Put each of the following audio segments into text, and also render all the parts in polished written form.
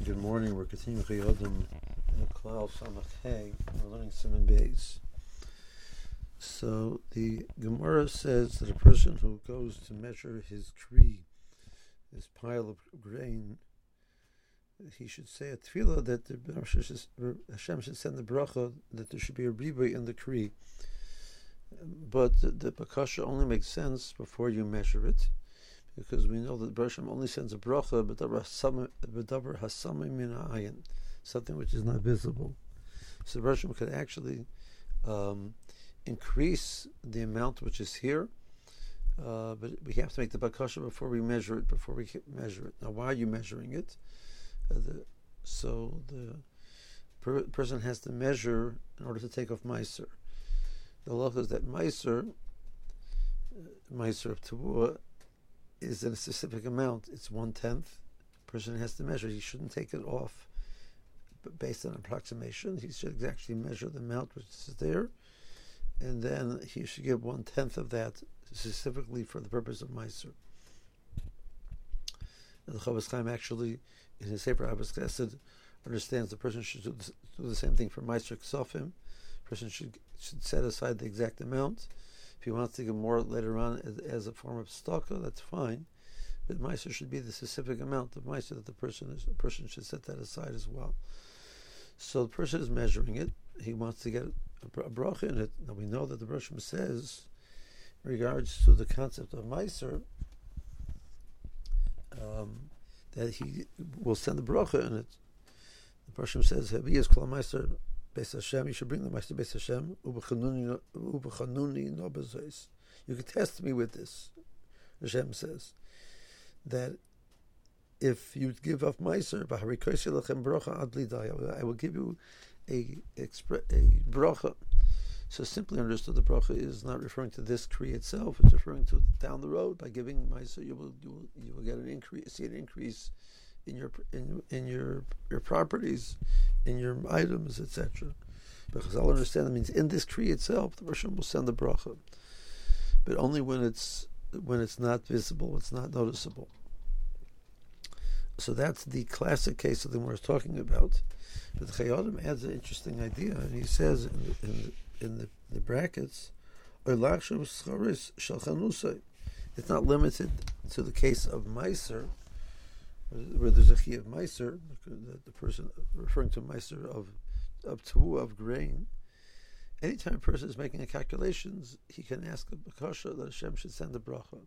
Good morning. We're continuing Chayodim in the Klal Samach Hey. We're learning Siman Beis. So the Gemara says that a person who goes to measure his tree, this pile of grain, he should say a tefillah that Hashem should send the bracha that there should be a ribui in the tree. But the bakasha only makes sense before you measure it, because we know that Hashem only sends a bracha b'davar hasamim min ha'ayin, something which is not visible. So Hashem could actually increase the amount which is here, but we have to make the bakasha before we measure it. Now, why are you measuring it? So the person has to measure in order to take off meiser. The law is that meiser of tevuah is in a specific amount. It's 1/10. Person has to measure. He shouldn't take it off based on approximation. He should actually measure the amount which is there, and then he should give 1/10 of that specifically for the purpose of meiser. The Chofetz Chaim actually, in his Sefer Ahavas Chesed, understands the person should do the same thing for meiser ksofim. Person should set aside the exact amount. If he wants to give more later on as a form of staka, that's fine. But meiser should be the specific amount of meiser that the person should set that aside as well. So the person is measuring it. He wants to get a bracha in it. Now we know that the Roshim says, in regards to the concept of meiser, that he will send the bracha in it. The Roshim says, "Haviyas kol meiser Beis Hashem." You should bring the meiser Beis Hashem. Ubechanuni no bezois. You can test me with this. Hashem says that if you give up meiser, I will give you a bracha. So simply understood, the bracha is not referring to this tree itself; it's referring to down the road. By giving meiser, you will get an increase. See an increase in your properties, in your items, etc. Because I'll understand that means in this tree itself, the Rosh will send the bracha, but only when it's not visible, it's not noticeable. So that's the classic case of the we're talking about. But the Chayodim adds an interesting idea, and he says in the brackets, it's not limited to the case of meiser, where there's a chi of meiser, the person referring to meiser of tevuah, of grain. Anytime a person is making calculations, he can ask a bakasha that Hashem should send a bracha.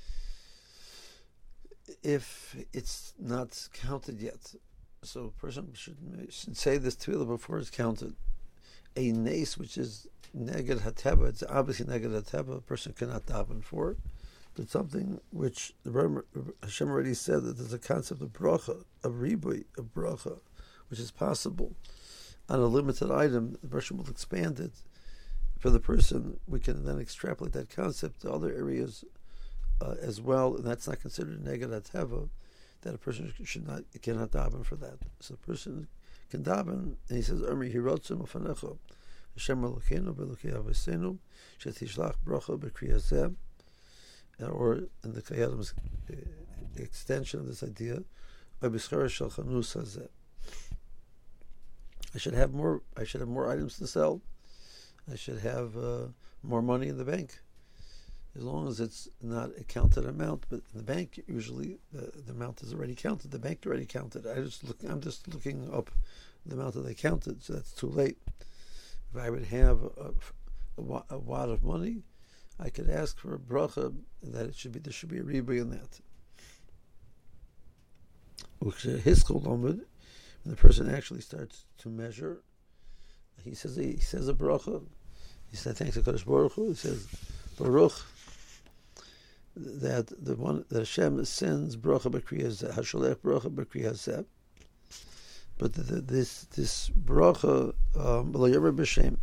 If it's not counted yet, so a person should say this tefillah before it's counted. A nace which is neged hateva, it's obviously neged hateva, a person cannot daven for. But something which the Hashem already said that there's a concept of bracha, of ribui, of bracha, which is possible on a limited item. The Hashem will expand it for the person. We can then extrapolate that concept to other areas as well, and that's not considered neged hateva, that a person cannot daven for that. So the person can daven, and he says, "Amri hirotzim ufanecha, Hashem Elokeinu b'Elokei Avosenu, shetishlach bracha b'kriyaseh." Or in the Chayadim's extension of this idea, I should have more items to sell. I should have more money in the bank, as long as it's not a counted amount. But in the bank, usually the amount is already counted. The bank already counted. I'm just looking up the amount that they counted, so that's too late. If I would have a wad of money, I could ask for a bracha that there should be a ribui in that. When the person actually starts to measure, he says a bracha. He said, "Thanks to Kadosh Baruch Hu." He says, "Baruch," that the one that Hashem sends bracha b'kriyaseh, hasholech bracha b'kriyaseh. But this bracha lo yaver b'shem.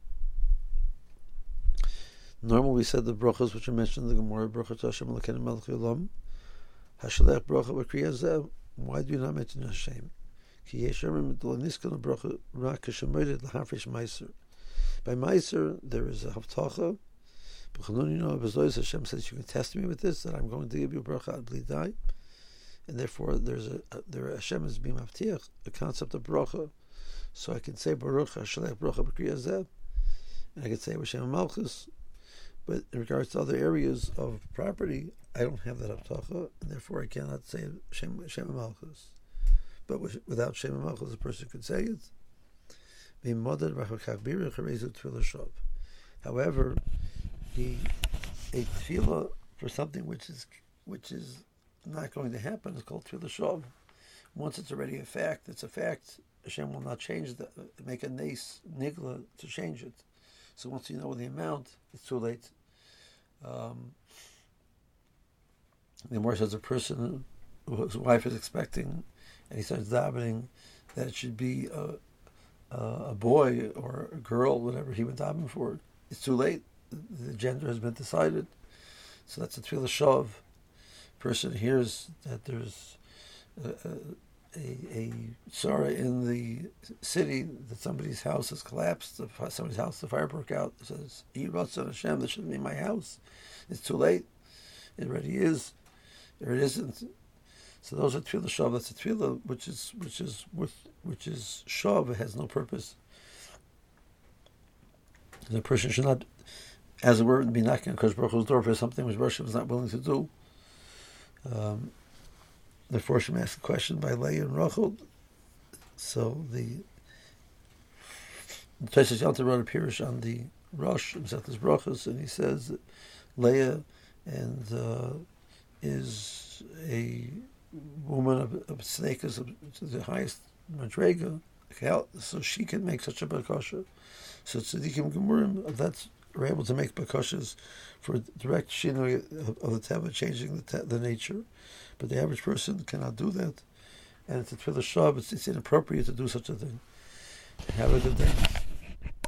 Normally we said the brachas which are mentioned in the Gemara, bracha to Hashem Elokeinu melech haolam, hasholech bracha b'kriyaseh. Why do you not mention Hashem? Ki yesh omrim lo niskan bracha rak kashemoyed lahafresh meiser. By meiser there is a haftacha. Hashem says, "You can test me with this, that I'm going to give you bracha ad bli dai." and therefore there Hashem is being maftiach, the concept of bracha. So I can say Baruch Hashalech Bracha B'Kriya Zeh, and I can say Hashem Malchus. But in regards to other areas of property, I don't have that Abtacha, and therefore I cannot say Shem Malchus. But without Shem Malchus, a person could say it. However, a tefillah for something which is not going to happen is called tefillah shov. Once it's already a fact, it's a fact. Hashem will not change make a nes nigla to change it. So once you know the amount, it's too late. The Gemara says a person whose wife is expecting, and he starts davening that it should be a boy or a girl, whatever he went davening for. It's too late. The gender has been decided. So that's a tefillah shov. Person hears that there's a sorrow in the city, that somebody's house has collapsed, somebody's house, the fire broke out. It says, Hashem, this shouldn't be my house. It's too late. It already is. Or it isn't. So those are tefillah shav. That's a tefillah which is shav. It has no purpose. The person should not, as it were, be knocking on Kodesh Baruch Hu's door for something which Baruch is not willing to do. Therefore, Shem asked a question by Leah and Rachel. So the Tosfos Yontif wrote a pirush on the Rosh Mesechtas Brachos, and he says that Leah is a woman of tzedekah to the highest madrega, so she can make such a bakasha. So tzedekah gemurim that are able to make bakashas for direct shinui of the teva, changing the nature. But the average person cannot do that, and it's a tefillah shav. It's inappropriate to do such a thing. Have a good day.